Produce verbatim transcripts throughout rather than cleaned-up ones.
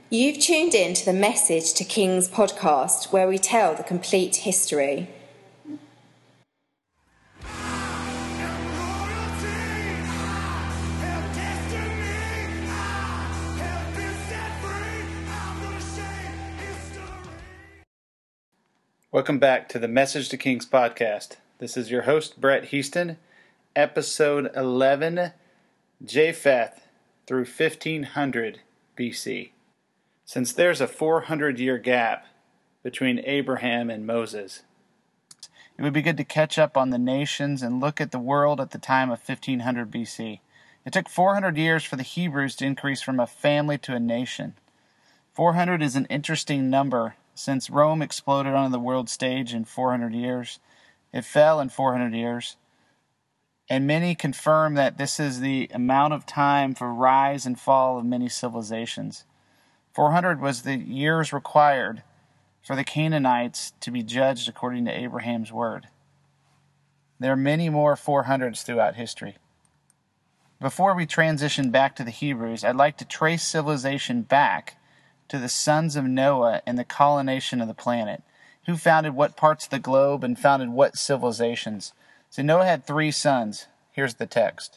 You've tuned in to the Message to Kings podcast, where we tell the complete history. Welcome back to the Message to Kings podcast. This is your host, Brett Houston, episode eleven, Japheth through fifteen hundred B C. Since there's a four hundred year gap between Abraham and Moses, it would be good to catch up on the nations and look at the world at the time of fifteen hundred B C. It took four hundred years for the Hebrews to increase from a family to a nation. four hundred is an interesting number since Rome exploded on the world stage in four hundred years. It fell in four hundred years. And many confirm that this is the amount of time for rise and fall of many civilizations. four hundred was the years required for the Canaanites to be judged according to Abraham's word. There are many more four hundreds throughout history. Before we transition back to the Hebrews, I'd like to trace civilization back to the sons of Noah and the colonization of the planet. Who founded what parts of the globe and founded what civilizations? So Noah had three sons. Here's the text.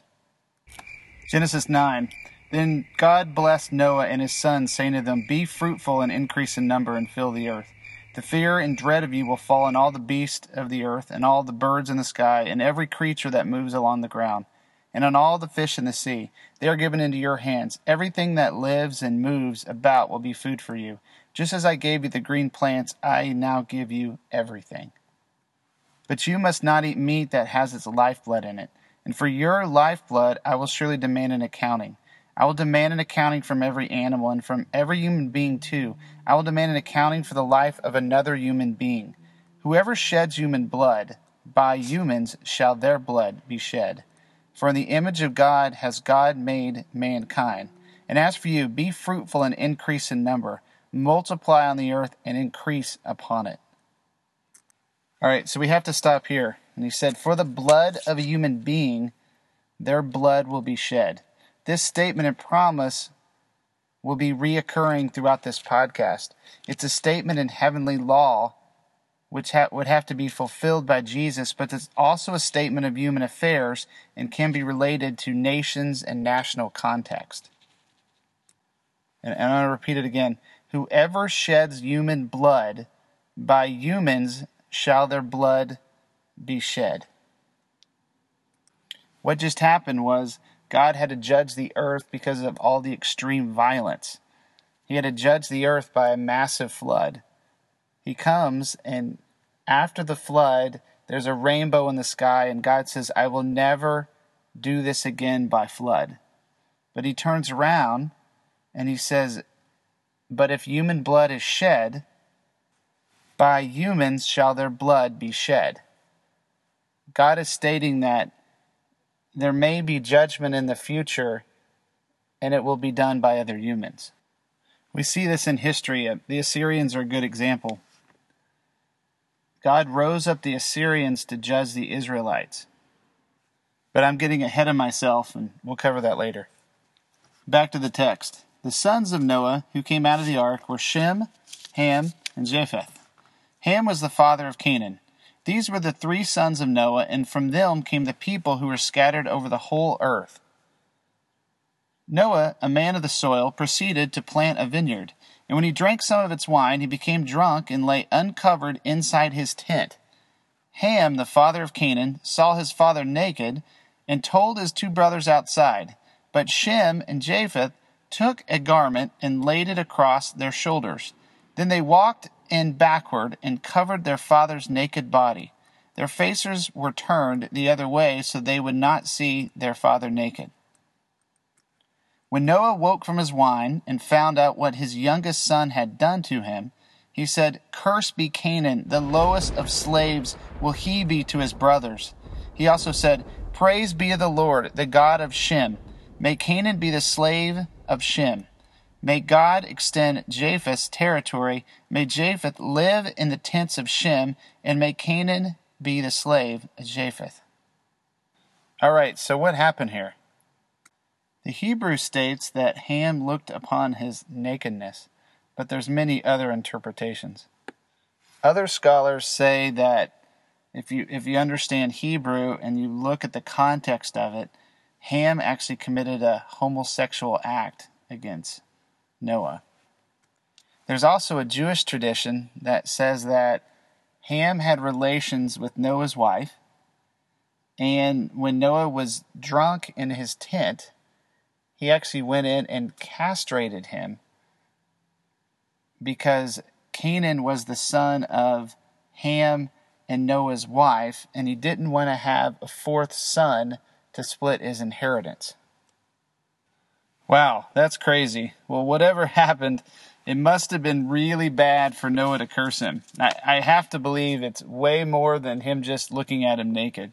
Genesis nine. Then God blessed Noah and his sons, saying to them, "Be fruitful and increase in number and fill the earth. The fear and dread of you will fall on all the beasts of the earth and all the birds in the sky and every creature that moves along the ground, and on all the fish in the sea. They are given into your hands. Everything that lives and moves about will be food for you. Just as I gave you the green plants, I now give you everything. But you must not eat meat that has its lifeblood in it. And for your lifeblood I will surely demand an accounting. I will demand an accounting from every animal and from every human being too. I will demand an accounting for the life of another human being. Whoever sheds human blood, by humans shall their blood be shed. For in the image of God has God made mankind. And as for you, be fruitful and increase in number. Multiply on the earth and increase upon it." All right, so we have to stop here. And he said, for the blood of a human being, their blood will be shed. This statement and promise will be reoccurring throughout this podcast. It's a statement in heavenly law which ha- would have to be fulfilled by Jesus, but it's also a statement of human affairs and can be related to nations and national context. And, and I'm going to repeat it again. Whoever sheds human blood, by humans shall their blood be shed. What just happened was God had to judge the earth because of all the extreme violence. He had to judge the earth by a massive flood. He comes, and after the flood, there's a rainbow in the sky, and God says, I will never do this again by flood. But he turns around, and he says, but if human blood is shed, by humans shall their blood be shed. God is stating that there may be judgment in the future, and it will be done by other humans. We see this in history. The Assyrians are a good example. God rose up the Assyrians to judge the Israelites. But I'm getting ahead of myself, and we'll cover that later. Back to the text. The sons of Noah who came out of the ark were Shem, Ham, and Japheth. Ham was the father of Canaan. These were the three sons of Noah, and from them came the people who were scattered over the whole earth. Noah, a man of the soil, proceeded to plant a vineyard. And when he drank some of its wine, he became drunk and lay uncovered inside his tent. Ham, the father of Canaan, saw his father naked and told his two brothers outside. But Shem and Japheth took a garment and laid it across their shoulders. Then they walked in backward and covered their father's naked body. Their faces were turned the other way so they would not see their father naked. When Noah woke from his wine and found out what his youngest son had done to him, he said, Cursed be Canaan, the lowest of slaves will he be to his brothers. He also said, Praise be to the Lord, the God of Shem. May Canaan be the slave of Shem. May God extend Japheth's territory. May Japheth live in the tents of Shem, and may Canaan be the slave of Japheth. All right, so what happened here? The Hebrew states that Ham looked upon his nakedness. but there's many other interpretations. Other scholars say that if you if you understand Hebrew and you look at the context of it, Ham actually committed a homosexual act against Noah. There's also a Jewish tradition that says that Ham had relations with Noah's wife, and when Noah was drunk in his tent, he actually went in and castrated him because Canaan was the son of Ham and Noah's wife, and he didn't want to have a fourth son to split his inheritance. Wow, that's crazy. Well, whatever happened, it must have been really bad for Noah to curse him. I, I have to believe it's way more than him just looking at him naked.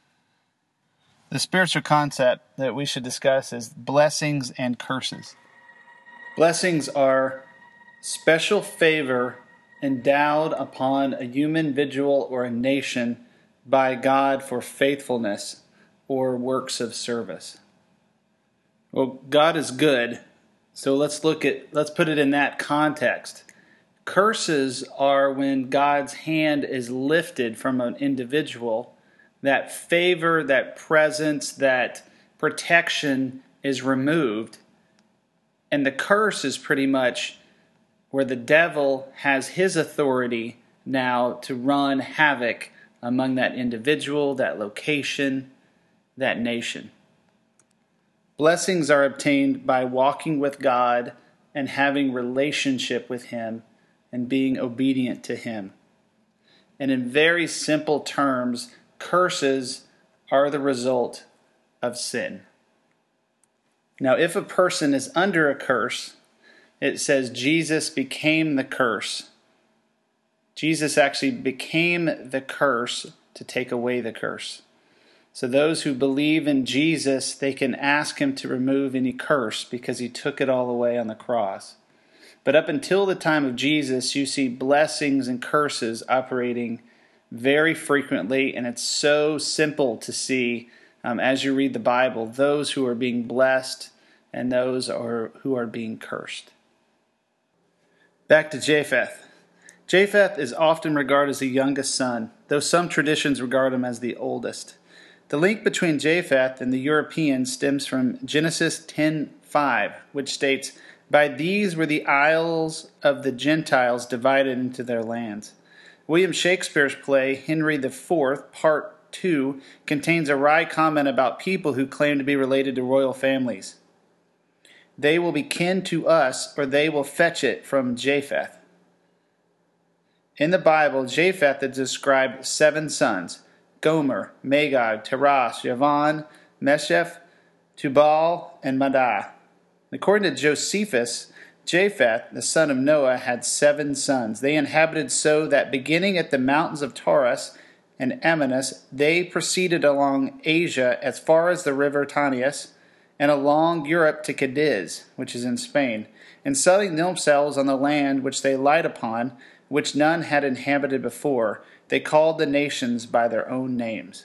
The spiritual concept that we should discuss is blessings and curses. Blessings are special favor endowed upon a human individual or a nation by God for faithfulness or works of service. Well, God is good, so let's look at let's put it in that context. Curses are when God's hand is lifted from an individual. That favor, that presence, that protection is removed. And the curse is pretty much where the devil has his authority now to run havoc among that individual, that location, that nation. Blessings are obtained by walking with God and having relationship with Him and being obedient to Him. And in very simple terms, curses are the result of sin. Now, if a person is under a curse, it says Jesus became the curse. Jesus actually became the curse to take away the curse. So those who believe in Jesus, they can ask Him to remove any curse because He took it all away on the cross. But up until the time of Jesus, you see blessings and curses operating very frequently, and it's so simple to see um, as you read the Bible, those who are being blessed and those are, who are being cursed. Back to Japheth. Japheth is often regarded as the youngest son, though some traditions regard him as the oldest. The link between Japheth and the Europeans stems from Genesis ten five, which states, "By these were the isles of the Gentiles divided into their lands." William Shakespeare's play, Henry the Fourth, Part two, contains a wry comment about people who claim to be related to royal families. They will be kin to us, or they will fetch it from Japheth. In the Bible, Japheth is described seven sons: Gomer, Magog, Tiras, Javan, Meshech, Tubal, and Madai. According to Josephus, Japheth, the son of Noah, had seven sons. They inhabited so that beginning at the mountains of Taurus and Amanus, they proceeded along Asia as far as the river Tanais, and along Europe to Cadiz, which is in Spain, and settling themselves on the land which they light upon, which none had inhabited before. They called the nations by their own names.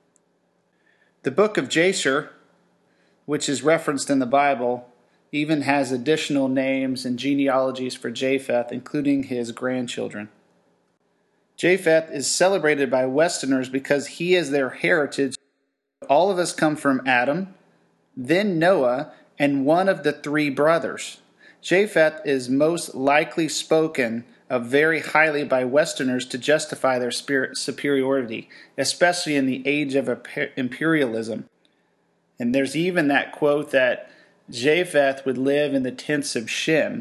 The book of Jasher, which is referenced in the Bible, even has additional names and genealogies for Japheth, including his grandchildren. Japheth is celebrated by Westerners because he is their heritage. All of us come from Adam, then Noah, and one of the three brothers. Japheth is most likely spoken of very highly by Westerners to justify their spirit superiority, especially in the age of imperialism. And there's even that quote that Japheth would live in the tents of Shem.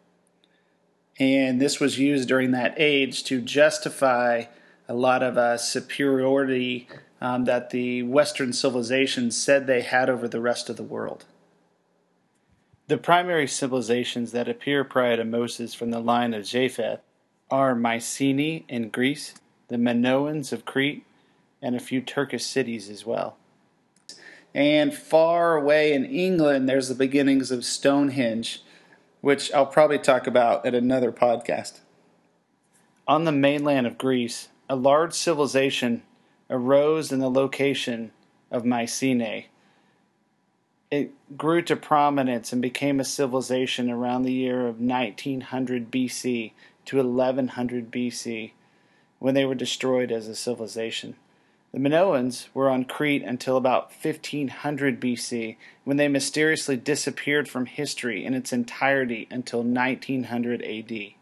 And this was used during that age to justify a lot of uh, superiority um, that the Western civilization said they had over the rest of the world. The primary civilizations that appear prior to Moses from the line of Japheth are Mycenae in Greece, the Minoans of Crete, and a few Turkish cities as well. And far away in England, there's the beginnings of Stonehenge, which I'll probably talk about at another podcast. On the mainland of Greece, a large civilization arose in the location of Mycenae. it grew to prominence and became a civilization around the year of nineteen hundred B C to eleven hundred B C, when they were destroyed as a civilization. The Minoans were on Crete until about fifteen hundred B C, when they mysteriously disappeared from history in its entirety until nineteen hundred A D.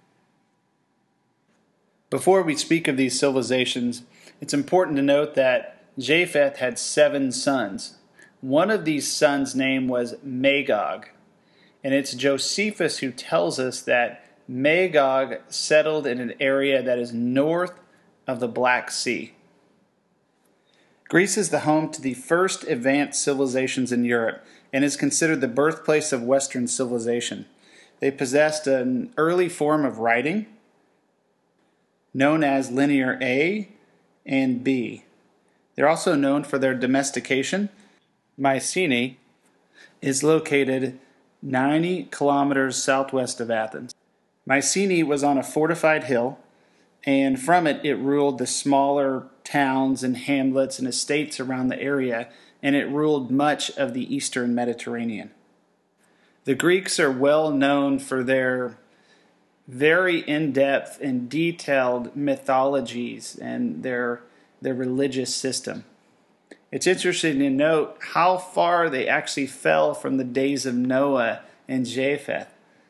Before we speak of these civilizations, it's important to note that Japheth had seven sons. One of these sons' name was Magog, and it's Josephus who tells us that Magog settled in an area that is north of the Black Sea. Greece is the home to the first advanced civilizations in Europe and is considered the birthplace of Western civilization. They possessed an early form of writing known as Linear A and B. They're also known for their domestication. Mycenae is located ninety kilometers southwest of Athens. Mycenae was on a fortified hill, and from it it ruled the smaller towns and hamlets and estates around the area, and it ruled much of the eastern Mediterranean. The Greeks are well known for their very in-depth and detailed mythologies and their, their religious system. It's interesting to note how far they actually fell from the days of Noah and Japheth.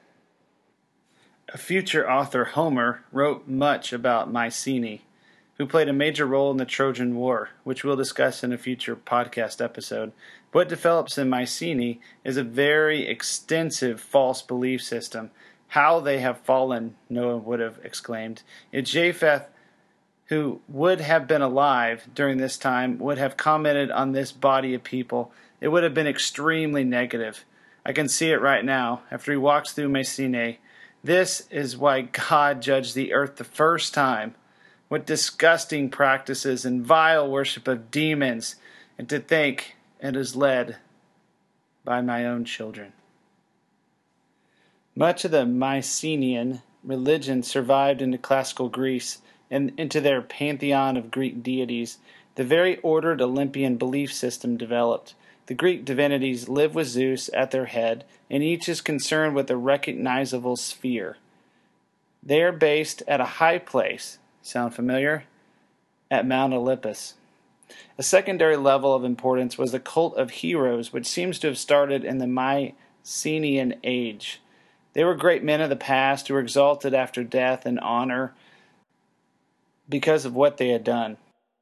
A future author, Homer, wrote much about Mycenae, who played a major role in the Trojan War, which we'll discuss in a future podcast episode. What develops in Mycenae is a very extensive false belief system. How they have fallen, Noah would have exclaimed. If Japheth, who would have been alive during this time, would have commented on this body of people, it would have been extremely negative. I can see it right now, after he walks through Mycenae. This is why God judged the earth the first time. What disgusting practices and vile worship of demons, and to think it is led by my own children. Much of the Mycenaean religion survived into classical Greece and into their pantheon of Greek deities. The very ordered Olympian belief system developed. The Greek divinities live with Zeus at their head, and each is concerned with a recognizable sphere. They are based at a high place. Sound familiar? At Mount Olympus. A secondary level of importance was the cult of heroes, which seems to have started in the Mycenaean age. They were great men of the past who were exalted after death and honor because of what they had done.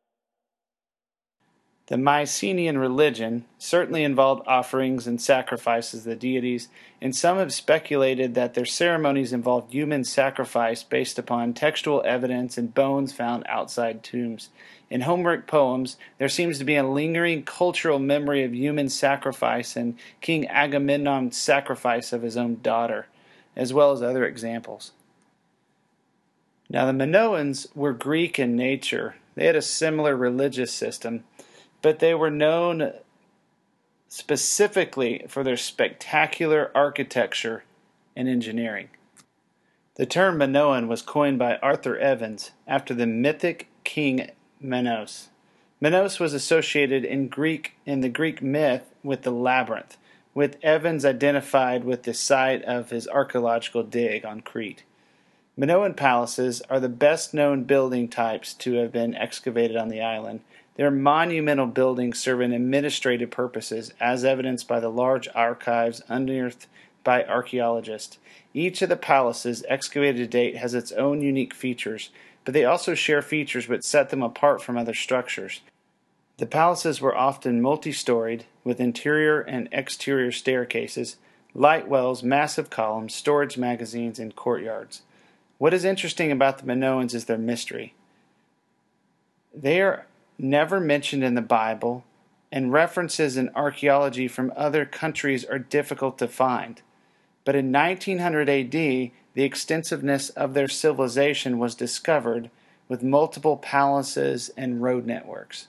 The Mycenaean religion certainly involved offerings and sacrifices to the deities, and some have speculated that their ceremonies involved human sacrifice based upon textual evidence and bones found outside tombs. In Homeric poems, there seems to be a lingering cultural memory of human sacrifice and King Agamemnon's sacrifice of his own daughter, as well as other examples. Now, the Minoans were Greek in nature. They had a similar religious system, but they were known specifically for their spectacular architecture and engineering. The term Minoan was coined by Arthur Evans after the mythic king Minos. Minos was associated in Greek in the Greek myth with the labyrinth, with Evans identified with the site of his archaeological dig on Crete. Minoan palaces are the best known building types to have been excavated on the island. They are monumental buildings serving administrative purposes, as evidenced by the large archives unearthed by archaeologists. Each of the palaces excavated to date has its own unique features, but they also share features which set them apart from other structures. The palaces were often multi-storied, with interior and exterior staircases, light wells, massive columns, storage magazines, and courtyards. What is interesting about the Minoans is their mystery. They are never mentioned in the Bible, and references in archaeology from other countries are difficult to find. But in nineteen hundred A D, the extensiveness of their civilization was discovered with multiple palaces and road networks.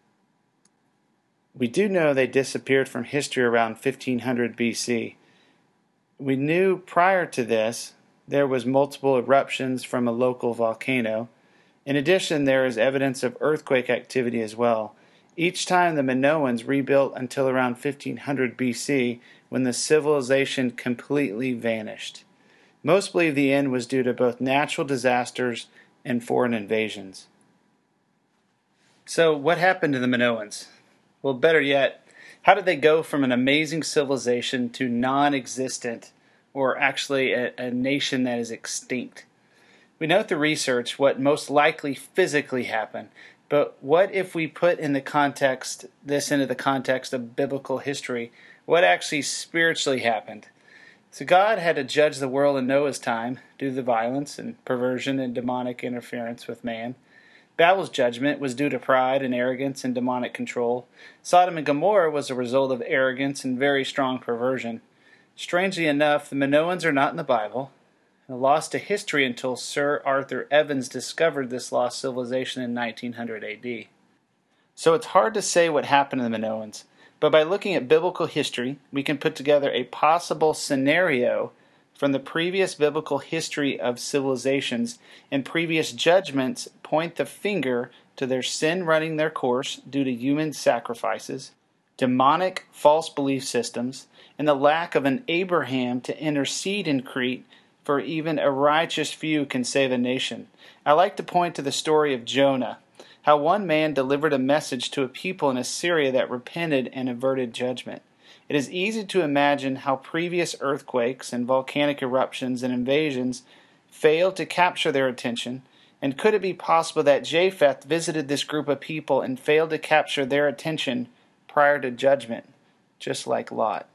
We do know they disappeared from history around fifteen hundred B C. We knew prior to this there was multiple eruptions from a local volcano. In addition, there is evidence of earthquake activity as well. Each time the Minoans rebuilt until around fifteen hundred B C, when the civilization completely vanished. Most believe the end was due to both natural disasters and foreign invasions. So, what happened to the Minoans? Well, better yet, how did they go from an amazing civilization to non-existent, or actually a, a nation that is extinct? We know through research what most likely physically happened, but what if we put in the context this into the context of biblical history? What actually spiritually happened? So God had to judge the world in Noah's time due to the violence and perversion and demonic interference with man. Babel's judgment was due to pride and arrogance and demonic control. Sodom and Gomorrah was a result of arrogance and very strong perversion. Strangely enough, the Minoans are not in the Bible, and lost to history until Sir Arthur Evans discovered this lost civilization in nineteen hundred A D. So it's hard to say what happened to the Minoans, but by looking at biblical history, we can put together a possible scenario from the previous biblical history of civilizations, and previous judgments point the finger to their sin running their course due to human sacrifices, demonic false belief systems, and the lack of an Abraham to intercede in Crete, for even a righteous few can save a nation. I like to point to the story of Jonah, how one man delivered a message to a people in Assyria that repented and averted judgment. It is easy to imagine how previous earthquakes and volcanic eruptions and invasions failed to capture their attention, and could it be possible that Japheth visited this group of people and failed to capture their attention prior to judgment, just like Lot?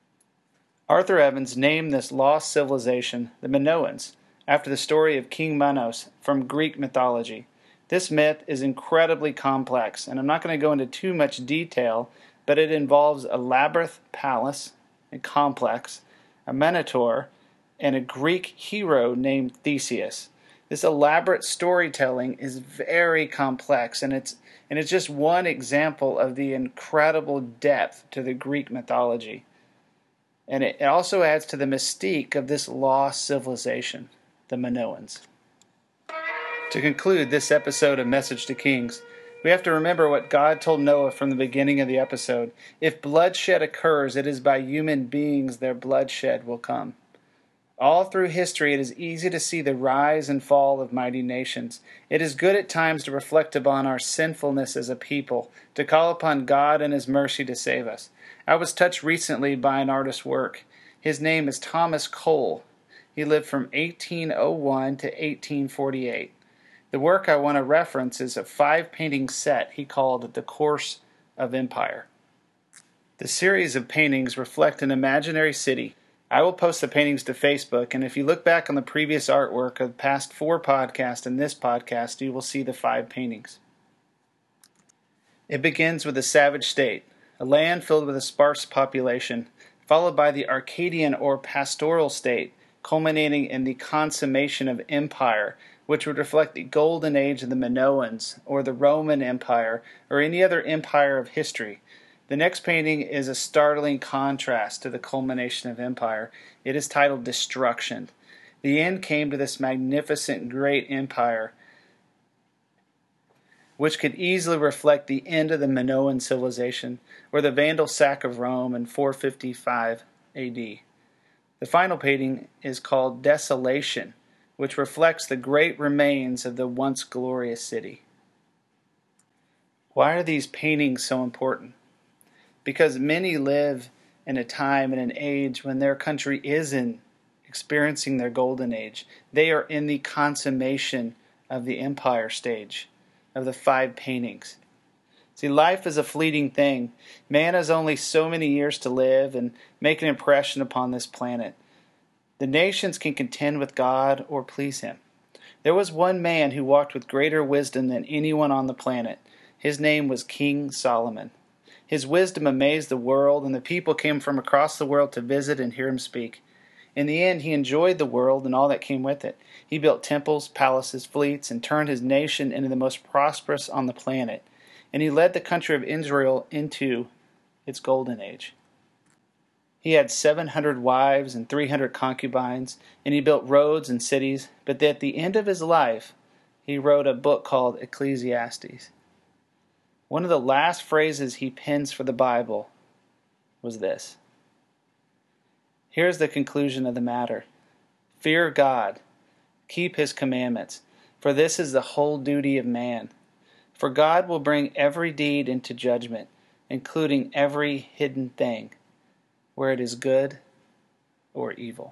Arthur Evans named this lost civilization the Minoans, after the story of King Minos from Greek mythology. This myth is incredibly complex, and I'm not going to go into too much detail, but it involves a labyrinth palace, a complex, a minotaur, and a Greek hero named Theseus. This elaborate storytelling is very complex, and it's and it's just one example of the incredible depth to the Greek mythology. And it also adds to the mystique of this lost civilization, the Minoans. To conclude this episode of Message to Kings, we have to remember what God told Noah from the beginning of the episode. If bloodshed occurs, it is by human beings their bloodshed will come. All through history, it is easy to see the rise and fall of mighty nations. It is good at times to reflect upon our sinfulness as a people, to call upon God and His mercy to save us. I was touched recently by an artist's work. His name is Thomas Cole. He lived from eighteen oh one to eighteen forty-eight. The work I want to reference is a five-painting set he called The Course of Empire. The series of paintings reflect an imaginary city. I will post the paintings to Facebook, and if you look back on the previous artwork of the past four podcasts and this podcast, you will see the five paintings. It begins with the savage state, a land filled with a sparse population, followed by the Arcadian or pastoral state, culminating in the consummation of empire, which would reflect the golden age of the Minoans, or the Roman Empire, or any other empire of history. The next painting is a startling contrast to the culmination of empire. It is titled Destruction. The end came to this magnificent great empire, which could easily reflect the end of the Minoan civilization, or the Vandal sack of Rome in four fifty-five A D. The final painting is called Desolation, which reflects the great remains of the once glorious city. Why are these paintings so important? Because many live in a time and an age when their country is in experiencing their golden age. They are in the consummation of the empire stage of the five paintings. See, life is a fleeting thing. Man has only so many years to live and make an impression upon this planet. The nations can contend with God or please Him. There was one man who walked with greater wisdom than anyone on the planet. His name was King Solomon. His wisdom amazed the world, and the people came from across the world to visit and hear him speak. In the end, he enjoyed the world and all that came with it. He built temples, palaces, fleets, and turned his nation into the most prosperous on the planet. And he led the country of Israel into its golden age. He had seven hundred wives and three hundred concubines, and he built roads and cities, but at the end of his life, he wrote a book called Ecclesiastes. One of the last phrases he pens for the Bible was this. Here's the conclusion of the matter. Fear God, keep his commandments, for this is the whole duty of man. For God will bring every deed into judgment, including every hidden thing, where it is good or evil.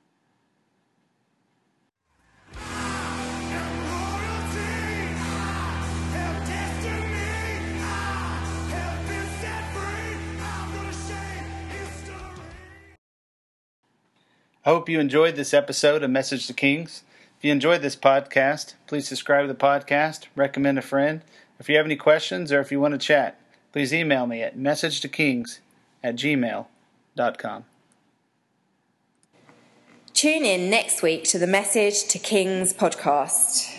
I hope you enjoyed this episode of Message to Kings. If you enjoyed this podcast, please subscribe to the podcast, recommend a friend. If you have any questions or if you want to chat, please email me at message to kings at gmail dot com. Tune in next week to the Message to Kings podcast.